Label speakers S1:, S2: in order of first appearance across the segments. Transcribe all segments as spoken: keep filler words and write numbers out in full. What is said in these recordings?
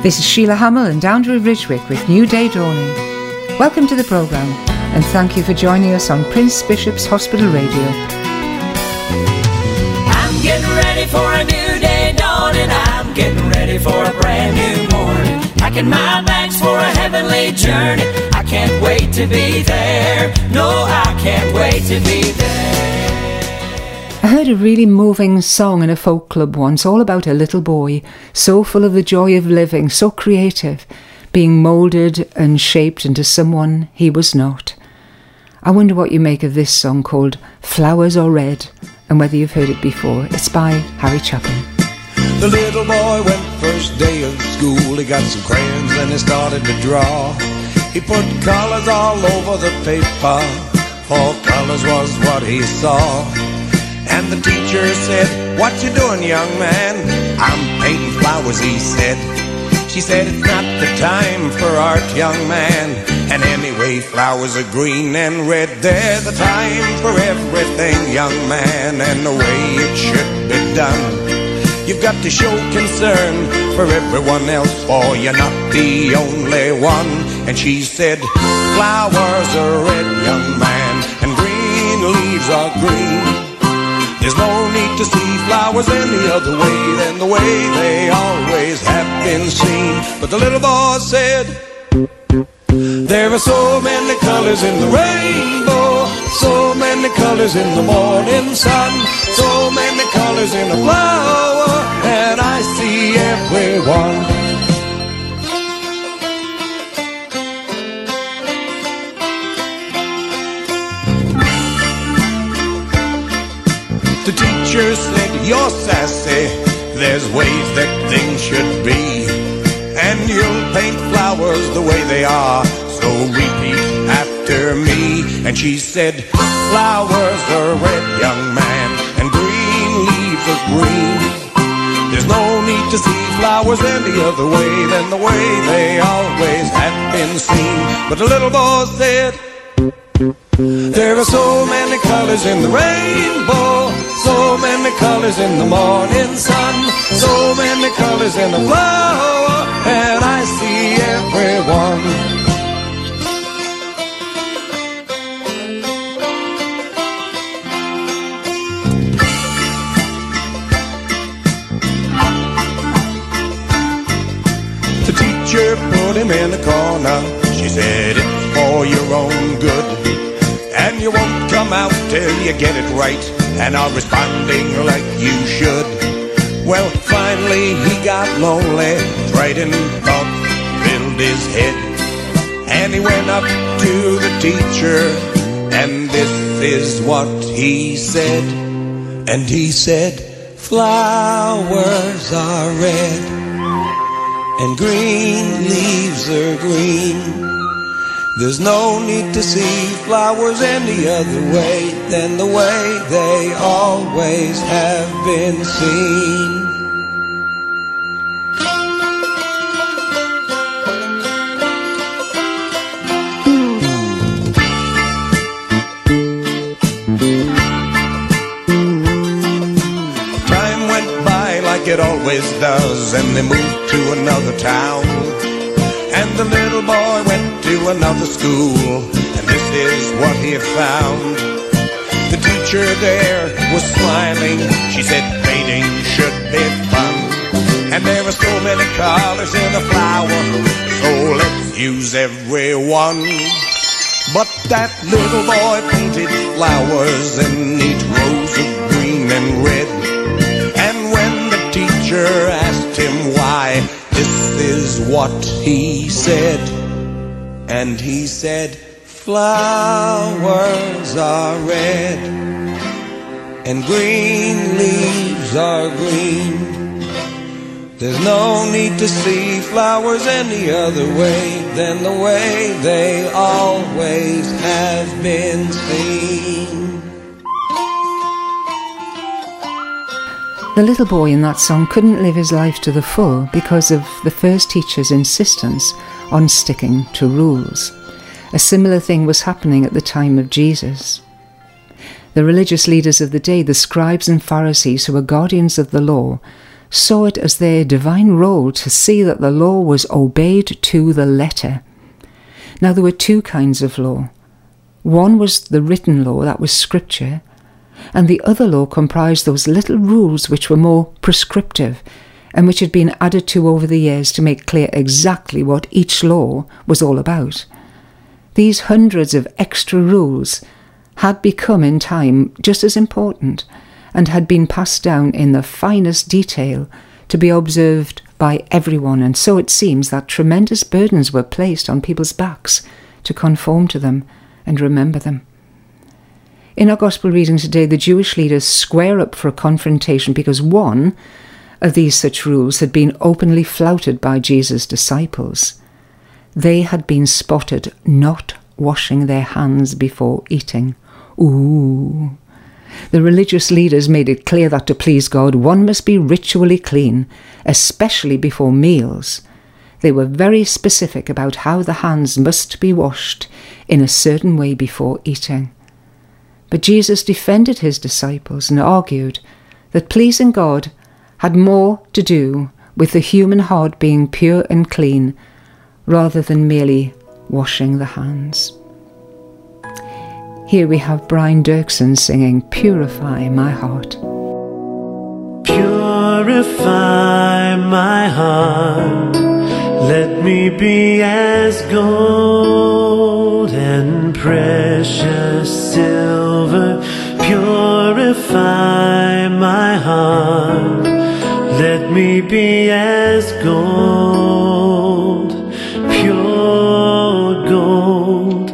S1: This is Sheila Hamill and Andrew Ridgwick with New Day Dawning. Welcome to the programme and thank you for joining us on Prince Bishop's Hospital Radio.
S2: I'm getting ready for a new day dawning. I'm getting ready for a brand new morning. Packing my bags for a heavenly journey. I can't wait to be there. No, I can't wait to be there.
S1: I heard a really moving song in a folk club once, all about a little boy, so full of the joy of living, so creative, being moulded and shaped into someone he was not. I wonder what you make of this song called Flowers Are Red, and whether you've heard it before. It's by Harry Chapin.
S3: The little boy went first day of school. He got some crayons and he started to draw. He put colours all over the paper, for colours was what he saw. And the teacher said, "What you doing, young man?" "I'm painting flowers," he said. She said, "It's not the time for art, young man. And anyway, flowers are green and red. They're the time for everything, young man, and the way it should be done. You've got to show concern for everyone else, for you're not the only one." And she said, "Flowers are red, young man, and green leaves are green. There's no need to see flowers any other way than the way they always have been seen." But the little boy said, "There are so many colors in the rainbow, so many colors in the morning sun, so many colors in a flower, and I see everyone." The teacher said, "You're sassy, there's ways that things should be, and you'll paint flowers the way they are, so repeat after me." And she said, "Flowers are red, young man, and green leaves are green. There's no need to see flowers any other way than the way they always have been seen." But the little boy said, "There are so many colors in the rainbow, so many colors in the morning sun, so many colors in a flower, and I see everyone." The teacher put him in a corner. She said, "It's for your own good, and you won't come out till you get it right and are responding like you should." Well, finally he got lonely, frightened thoughts filled his head, and he went up to the teacher, and this is what he said. And he said, "Flowers are red, and green leaves are green. There's no need to see flowers any other way than the way they always have been seen." Time went by like it always does, and they moved to another town. And the little boy went to another school, and this is what he found. The teacher there was smiling. She said painting should be fun, and there are so many colors in a flower, so let's use every one. But that little boy painted flowers in neat rows of green and red, and when the teacher asked him why, this is what he said. And he said, "Flowers are red, and green leaves are green. There's no need to see flowers any other way than the way they always have been seen."
S1: The little boy in that song couldn't live his life to the full because of the first teacher's insistence on sticking to rules. A similar thing was happening at the time of Jesus. The religious leaders of the day, the scribes and Pharisees, who were guardians of the law, saw it as their divine role to see that the law was obeyed to the letter. Now there were two kinds of law. One was the written law, that was scripture, and the other law comprised those little rules which were more prescriptive and which had been added to over the years to make clear exactly what each law was all about. These hundreds of extra rules had become in time just as important and had been passed down in the finest detail to be observed by everyone, and so it seems that tremendous burdens were placed on people's backs to conform to them and remember them. In our Gospel reading today, the Jewish leaders square up for a confrontation because one of these such rules had been openly flouted by Jesus' disciples. They had been spotted not washing their hands before eating. Ooh. The religious leaders made it clear that to please God, one must be ritually clean, especially before meals. They were very specific about how the hands must be washed in a certain way before eating. But Jesus defended his disciples and argued that pleasing God had more to do with the human heart being pure and clean rather than merely washing the hands. Here we have Brian Dirksen singing Purify My Heart.
S4: Purify my heart, let me be as gold and precious silver. Purify my heart, let me be as gold, pure gold,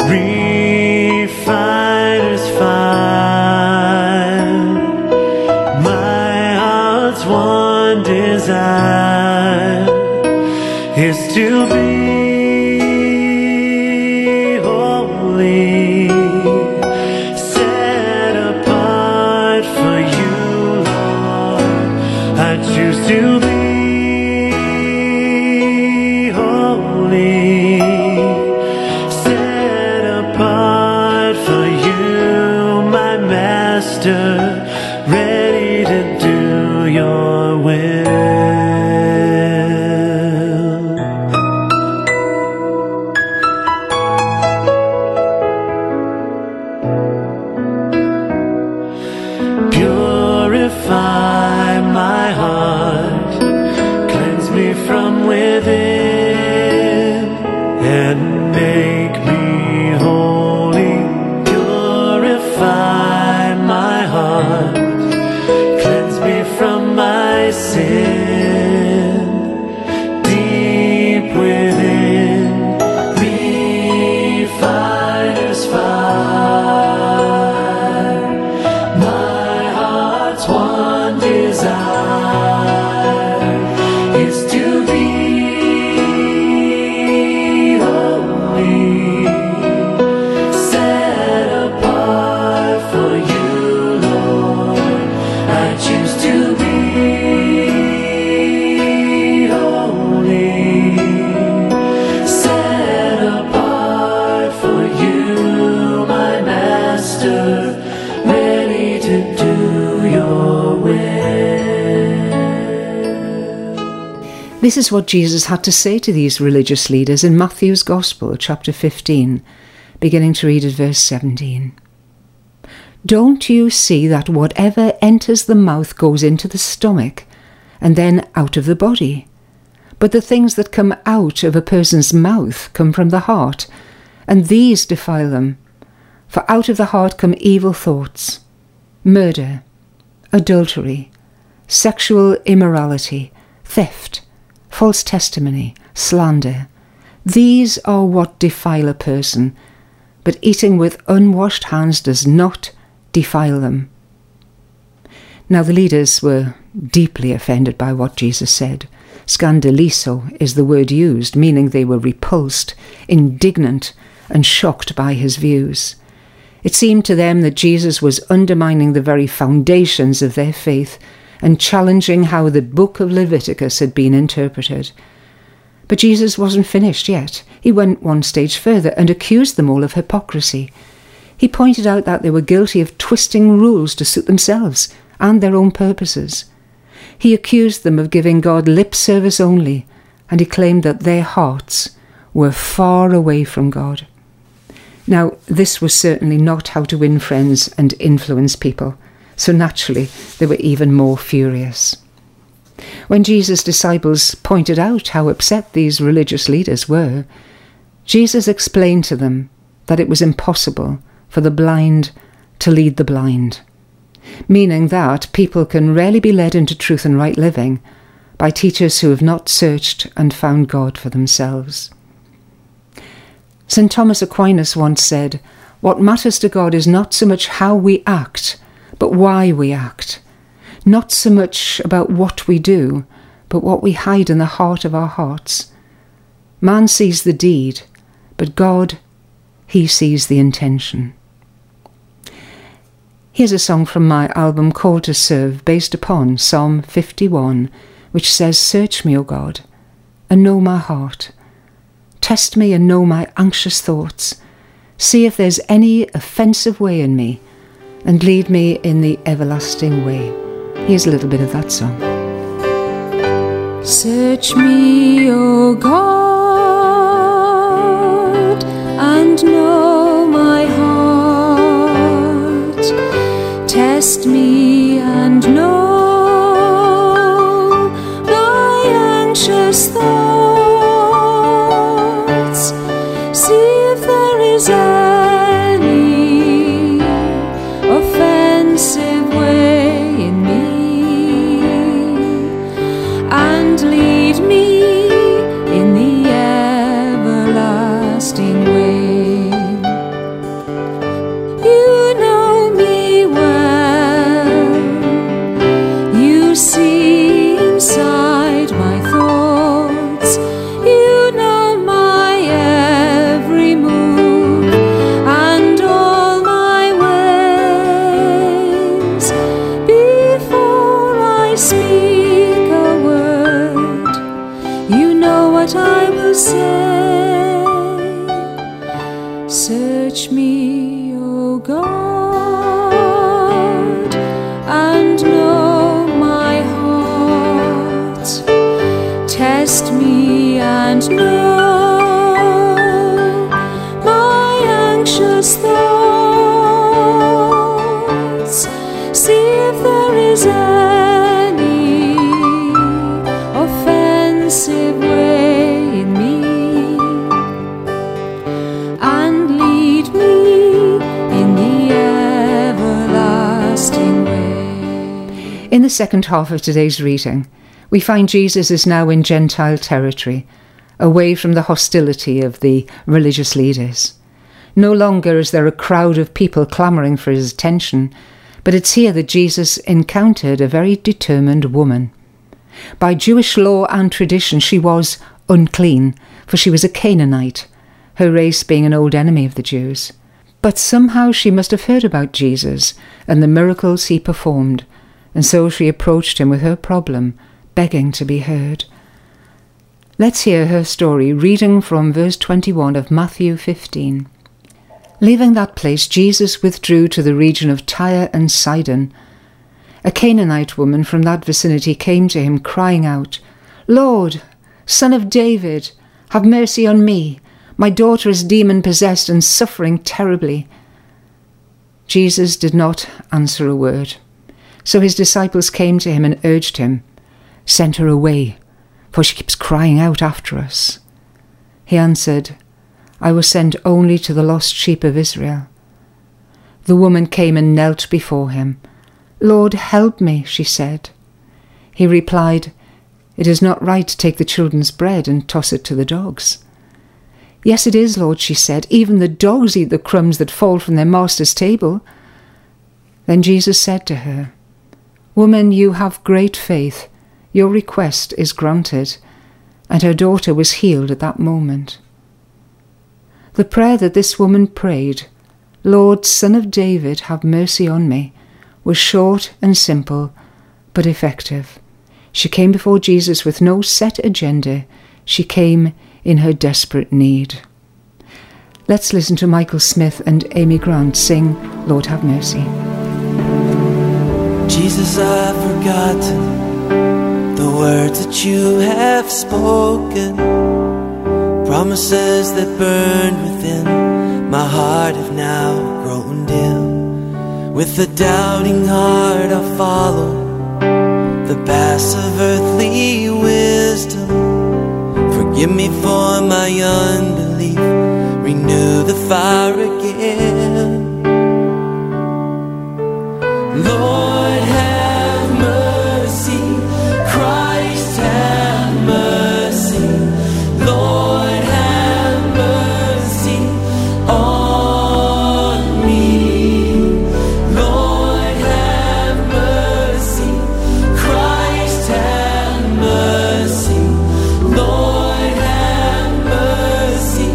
S4: refiner's fire. My heart's one desire is to be holy, set apart for you, Lord. I choose to be holy, set apart for you, my Master, ready to do your will. Purify my heart, cleanse me from within, and make me holy. Purify my heart, cleanse me from my sin, deep within, refiner's fire. My heart's one desire is to be holy, set apart for you, Lord. I choose to be holy, set apart for you, my Master, ready to do your will.
S1: This is what Jesus had to say to these religious leaders in Matthew's Gospel, chapter fifteen, beginning to read at verse seventeen. Don't you see that whatever enters the mouth goes into the stomach and then out of the body? But the things that come out of a person's mouth come from the heart, and these defile them. For out of the heart come evil thoughts, murder, adultery, sexual immorality, theft, false testimony, slander. These are what defile a person, but eating with unwashed hands does not defile them. Now the leaders were deeply offended by what Jesus said. Scandalizo is the word used, meaning they were repulsed, indignant, and shocked by his views. It seemed to them that Jesus was undermining the very foundations of their faith and challenging how the book of Leviticus had been interpreted. But Jesus wasn't finished yet. He went one stage further and accused them all of hypocrisy. He pointed out that they were guilty of twisting rules to suit themselves and their own purposes. He accused them of giving God lip service only, and he claimed that their hearts were far away from God. Now, this was certainly not how to win friends and influence people, so naturally they were even more furious. When Jesus' disciples pointed out how upset these religious leaders were, Jesus explained to them that it was impossible for the blind to lead the blind, meaning that people can rarely be led into truth and right living by teachers who have not searched and found God for themselves. Saint Thomas Aquinas once said, "What matters to God is not so much how we act, but why we act. Not so much about what we do, but what we hide in the heart of our hearts. Man sees the deed, but God, he sees the intention." Here's a song from my album Called to Serve, based upon Psalm fifty-one, which says, "Search me, O God, and know my heart. Test me and know my anxious thoughts. See if there's any offensive way in me, and lead me in the everlasting way." Here's a little bit of that song. Search me, O God, and know my heart. Test me and know my anxious thoughts. See if there is any offensive way in me, and lead me in the everlasting way. You know me well, you see inside my thoughts, you know my every move and all my ways. Before I speak a word, you know what I will say. Search me, O God, and know my heart. Test me and know my anxious thoughts. See if there is any offensive way in me, and lead me in the everlasting way. In the second half of today's reading, we find Jesus is now in Gentile territory, away from the hostility of the religious leaders. No longer is there a crowd of people clamouring for his attention, but it's here that Jesus encountered a very determined woman. By Jewish law and tradition, she was unclean, for she was a Canaanite, her race being an old enemy of the Jews. But somehow she must have heard about Jesus and the miracles he performed, and so she approached him with her problem, begging to be heard. Let's hear her story, reading from verse twenty-one of Matthew fifteen. Leaving that place, Jesus withdrew to the region of Tyre and Sidon. A Canaanite woman from that vicinity came to him, crying out, "Lord, Son of David, have mercy on me. My daughter is demon-possessed and suffering terribly." Jesus did not answer a word. So his disciples came to him and urged him, "Send her away, for she keeps crying out after us." He answered, "I was sent only to the lost sheep of Israel." The woman came and knelt before him. "Lord, help me," she said. He replied, "It is not right to take the children's bread and toss it to the dogs." "Yes, it is, Lord," she said. "Even the dogs eat the crumbs that fall from their master's table." Then Jesus said to her, "Woman, you have great faith. Your request is granted." And her daughter was healed at that moment. The prayer that this woman prayed, "Lord, Son of David, have mercy on me," was short and simple, but effective. She came before Jesus with no set agenda. She came in her desperate need. Let's listen to Michael Smith and Amy Grant sing "Lord, Have Mercy."
S5: Jesus, I've forgotten words that you have spoken, promises that burned within my heart have now grown dim. With a doubting heart I'll follow the paths of earthly wisdom. Forgive me for my unbelief, renew the fire again. Lord, have mercy. Christ, have mercy. Lord, have mercy on me. Lord, have mercy. Christ, have mercy. Lord, have mercy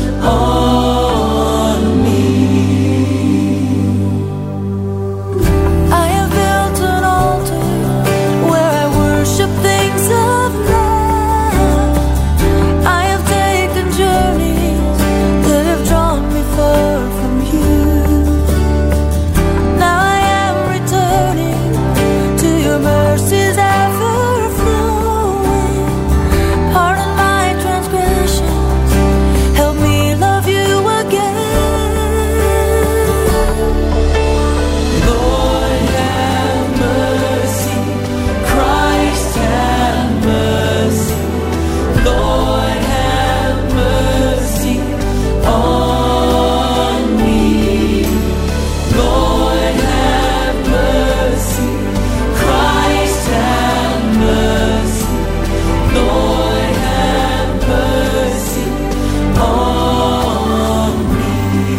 S5: on me. I have built an altar where I worship things of man. I have taken journeys that have drawn me far from you. Now I am returning to your mercies ever flowing. Pardon my transgressions, help me love you again. Lord, have mercy. Christ, have mercy. Lord, have mercy on me. Lord, have mercy. Christ, have mercy. Lord, have mercy on me.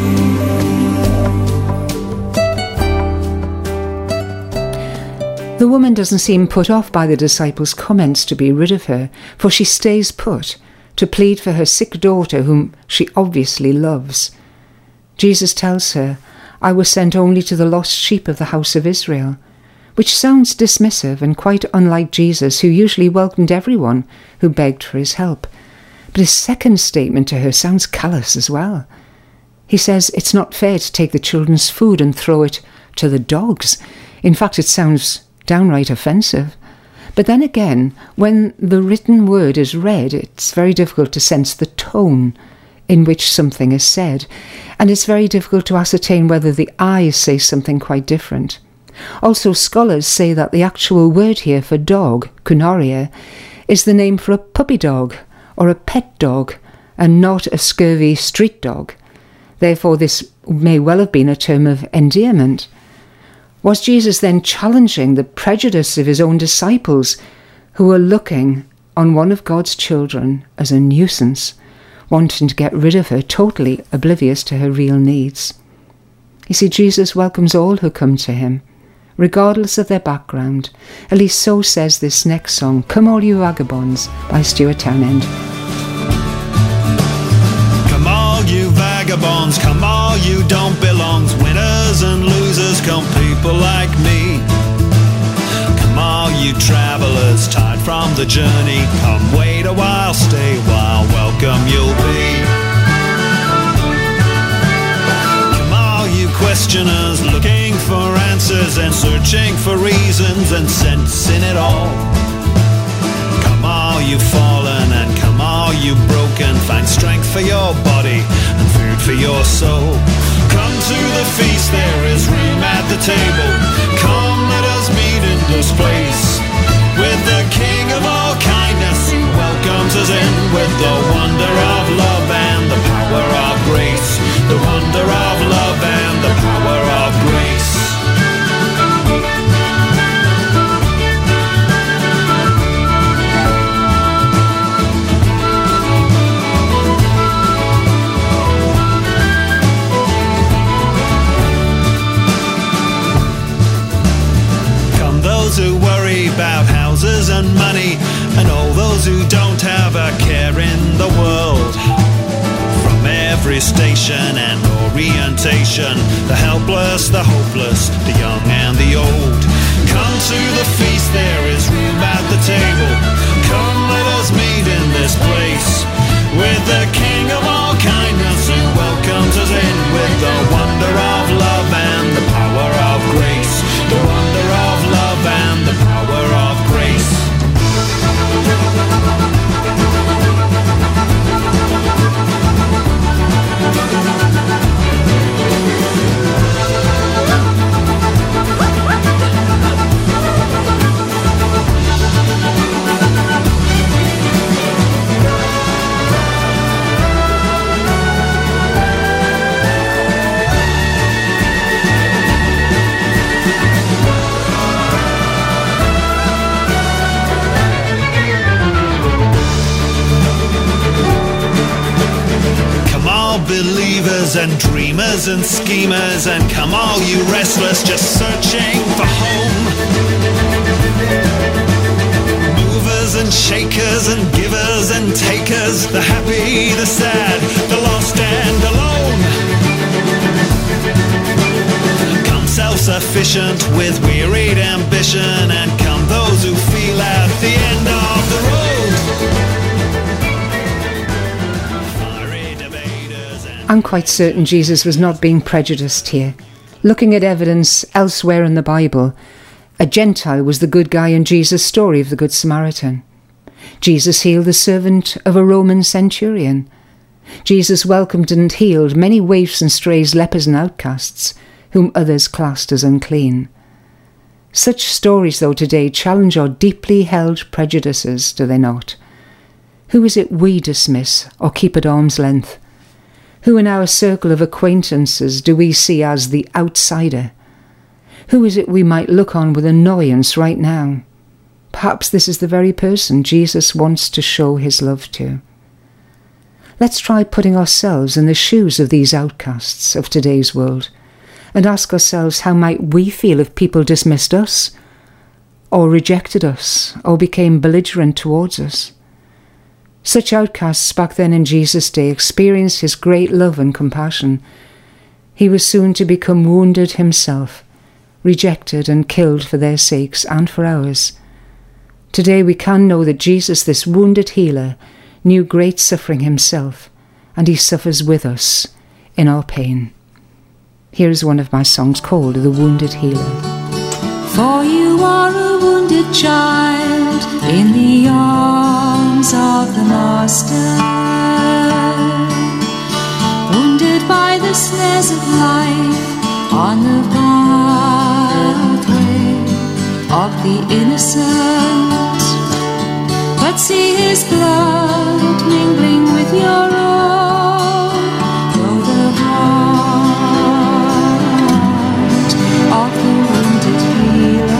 S1: The woman doesn't seem put off by the disciples' comments to be rid of her, for she stays put to plead for her sick daughter whom she obviously loves. Jesus tells her, "I was sent only to the lost sheep of the house of Israel," which sounds dismissive and quite unlike Jesus, who usually welcomed everyone who begged for his help. But his second statement to her sounds callous as well. He says it's not fair to take the children's food and throw it to the dogs. In fact, it sounds downright offensive. But then again, when the written word is read, it's very difficult to sense the tone in which something is said, and it's very difficult to ascertain whether the eyes say something quite different. Also, scholars say that the actual word here for dog, kunaria, is the name for a puppy dog or a pet dog, and not a scurvy street dog. Therefore, this may well have been a term of endearment. Was Jesus then challenging the prejudice of his own disciples, who were looking on one of God's children as a nuisance, wanting to get rid of her, totally oblivious to her real needs? You see, Jesus welcomes all who come to him, regardless of their background. At least so says this next song, "Come All You Vagabonds" by Stuart Townend.
S6: Come all you vagabonds, come all you don't belongs, winners and losers, come people like me. Come all you travellers, tired from the journey, come wait a while, stay a while, welcome you'll be. Come all you questioners, looking for answers and searching for reasons and sense in it all. Come all you fallen and come all you broken, find strength for your body and food for your soul. Come to the feast, there is room at the table. Come, let us meet in this place with the King of all kindness who welcomes us in with the wonder of love and the power of grace. The wonder of love and the power of grace. Who worry about houses and money, and all those who don't have a care in the world. From every station and orientation, the helpless, the hopeless, the young and the old. Come to the feast, there is room at the table. Come, let us meet in this place with the King of all kindness who welcomes us in with the wonder of love and the power of grace. The wonder of love and the power of grace. deceivers and dreamers and schemers, and come all you restless just searching for home. Movers and shakers and givers and takers, the happy, the sad, the lost and alone. Come self-sufficient with wearied ambition, and come those who feel at the end of the road. Fiery debaters and
S1: I'm quite certain Jesus was not being prejudiced here. Looking at evidence elsewhere in the Bible, a Gentile was the good guy in Jesus' story of the Good Samaritan. Jesus healed the servant of a Roman centurion. Jesus welcomed and healed many waifs and strays, lepers and outcasts, whom others classed as unclean. Such stories, though, today challenge our deeply held prejudices, do they not? Who is it we dismiss or keep at arm's length? Who in our circle of acquaintances do we see as the outsider? Who is it we might look on with annoyance right now? Perhaps this is the very person Jesus wants to show his love to. Let's try putting ourselves in the shoes of these outcasts of today's world and ask ourselves, how might we feel if people dismissed us, or rejected us, or became belligerent towards us? Such outcasts back then in Jesus' day experienced his great love and compassion. He was soon to become wounded himself, rejected and killed for their sakes and for ours. Today we can know that Jesus, this wounded healer, knew great suffering himself, and he suffers with us in our pain. Here is one of my songs called The Wounded Healer.
S7: For you are a wounded child in the arms of the Master, wounded by the snares of life on the pathway of the innocent. But see his blood mingling with your own, though the heart of the wounded healer.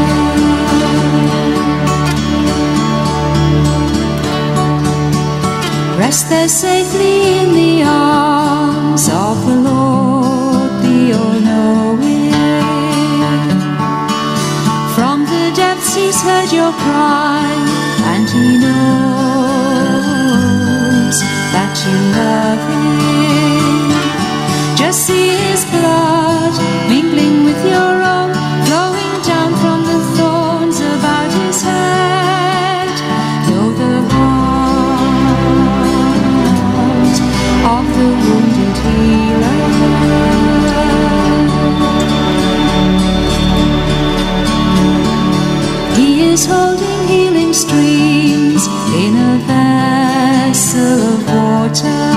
S7: Rest there safely in the arms of the Lord, the all-knowing. From the depths he's heard your cry, and he knows that you love him. Just see his blood mingling with your own, flowing down from the thorns about his head. Know the heart of the wounded healer. He is holding healing streams in a vessel of water,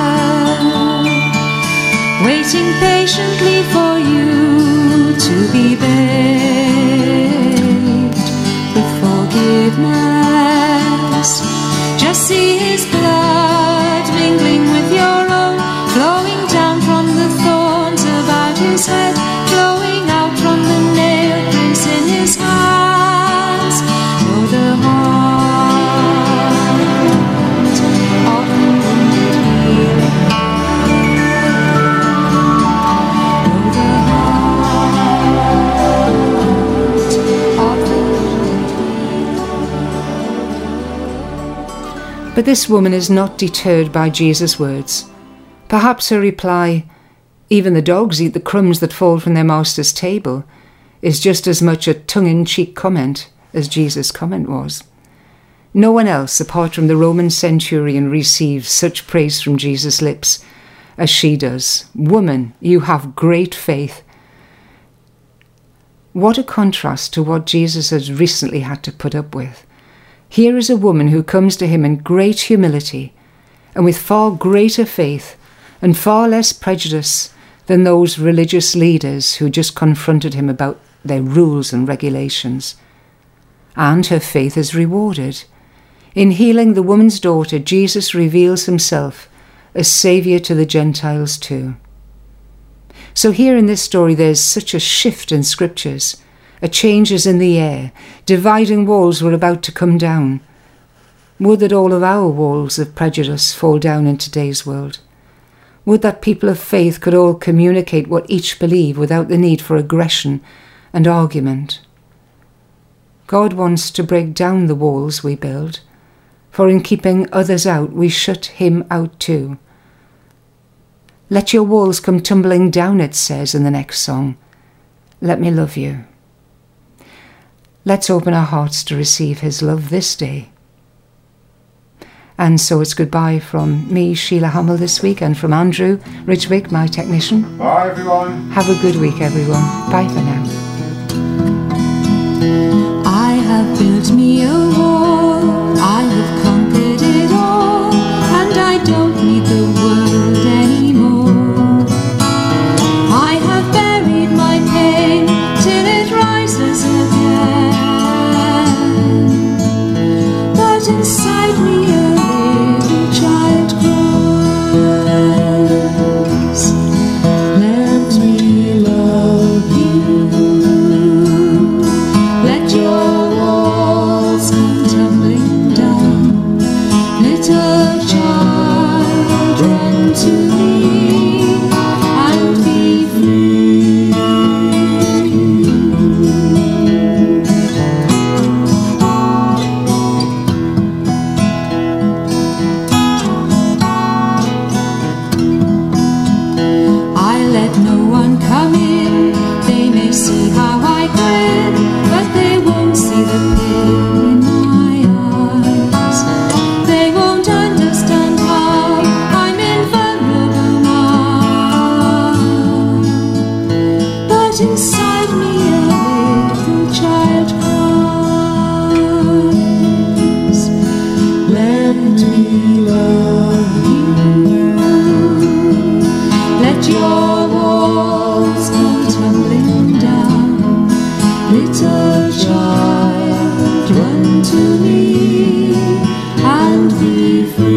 S7: waiting patiently for you to be bathed with forgiveness. Just see his blood mingling with your own, flowing down from the thorns about his head, flowing out from the nail prints in his hands. Know the heart of the wounded healer. Know the heart of the wounded.
S1: But this woman is not deterred by Jesus' words. Perhaps her reply, "Even the dogs eat the crumbs that fall from their master's table," is just as much a tongue-in-cheek comment as Jesus' comment was. No one else, apart from the Roman centurion, receives such praise from Jesus' lips as she does. "Woman, you have great faith." What a contrast to what Jesus has recently had to put up with. Here is a woman who comes to him in great humility and with far greater faith and far less prejudice than those religious leaders who just confronted him about their rules and regulations. And her faith is rewarded. In healing the woman's daughter, Jesus reveals himself as Saviour to the Gentiles too. So here in this story there's such a shift in scriptures. A change is in the air. Dividing walls were about to come down. Would that all of our walls of prejudice fall down in today's world. Would that people of faith could all communicate what each believe without the need for aggression and argument. God wants to break down the walls we build, for in keeping others out, we shut him out too. Let your walls come tumbling down, it says in the next song. Let me love you. Let's open our hearts to receive his love this day. And so it's goodbye from me, Sheila Hummel, this week, and from Andrew Ridgwick, my technician.
S8: Bye, everyone.
S1: Have a good week, everyone. Bye for now.
S7: I have built me a wall, I have conquered it all, and I don't need the world anymore. I have buried my pain till it rises again, but inside me a little child cries, let me love you. Let your walls come tumbling down, little child, run to me and be free. I let no one come in, they may see how I grin, but they won't see the pain in my eyes. They won't understand how I'm invulnerable now. But inside me a little child cries, let me love you. Let your walls come tumbling down, little child, run to me and be free.